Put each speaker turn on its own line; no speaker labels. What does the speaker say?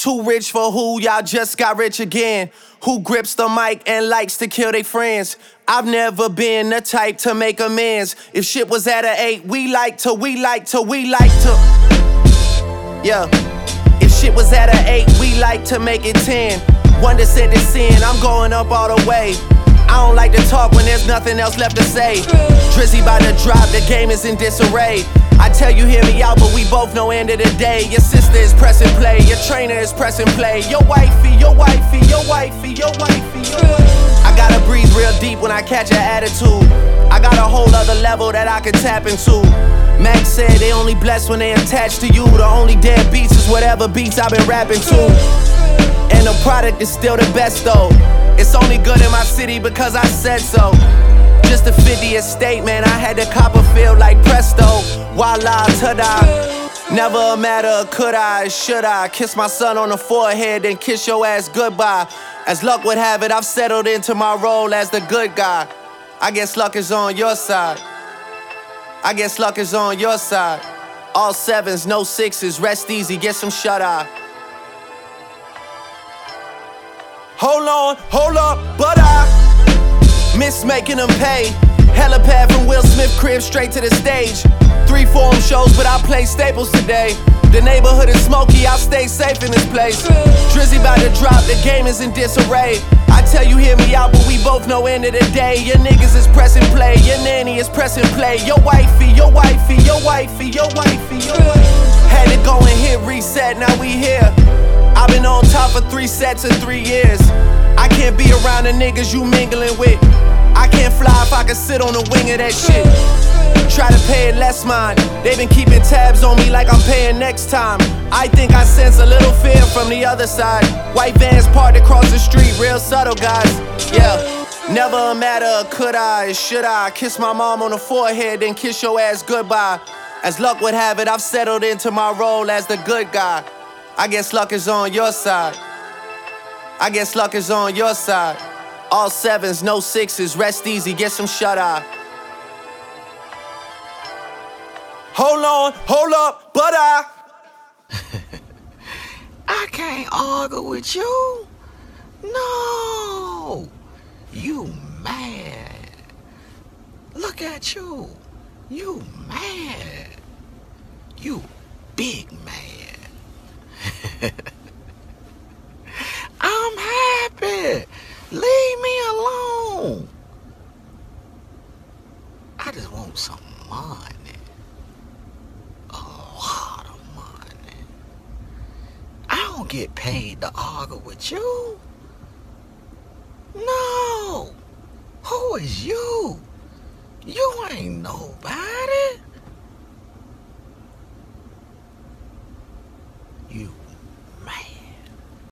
Too rich for who, y'all just got rich again. Who grips the mic and likes to kill their friends. I've never been the type to make amends. If shit was at an 8, we like to. Yeah. If shit was at an 8, we like to make it 10. 1% is sin, I'm going up all the way. I don't like to talk when there's nothing else left to say. Drizzy by the drop, the game is in disarray. I tell you, hear me out, but we both know end of the day. Your sister is pressing play, your trainer is pressing play. Your wifey. I gotta breathe real deep when I catch an attitude. I got a whole other level that I can tap into. Max said they only blessed when they attached to you. The only dead beats is whatever beats I've been rapping to. And the product is still the best though. It's only good in my city because I said so. Just to fit the estate, man, I had to Copperfield like presto. Voila, ta-da. Never a matter of could I, should I kiss my son on the forehead, then kiss your ass goodbye. As luck would have it, I've settled into my role as the good guy. I guess luck is on your side. I guess luck is on your side. All 7s, no 6s, rest easy, get some shut-eye. Hold up, but I miss making them pay. Helipad from Will Smith crib straight to the stage. 3 forum shows, but I play staples today. The neighborhood is smoky, I'll stay safe in this place. Drizzy about to drop, the game is in disarray. I tell you, hear me out, but we both know end of the day. Your niggas is pressing play, your nanny is pressing play. Your wifey. Had to go and hit reset, now we here. I've been on top for 3 sets in 3 years. I can't be around the niggas you mingling with. I can't fly if I can sit on the wing of that shit. Try to pay it less mind. They been keeping tabs on me like I'm paying next time. I think I sense a little fear from the other side. White vans parked across the street, real subtle guys. Yeah, never a matter of could I, should I kiss my mom on the forehead, then kiss your ass goodbye. As luck would have it, I've settled into my role as the good guy. I guess luck is on your side. I guess luck is on your side. All 7s, no 6s, rest easy, get some shut-eye. Hold up, but I
can't argue with you. No, you mad. Look at you. You mad. You big mad. I'm happy. Leave me alone. I just want some money. A lot of money. I don't get paid to argue with you. No. Who is you? You ain't nobody.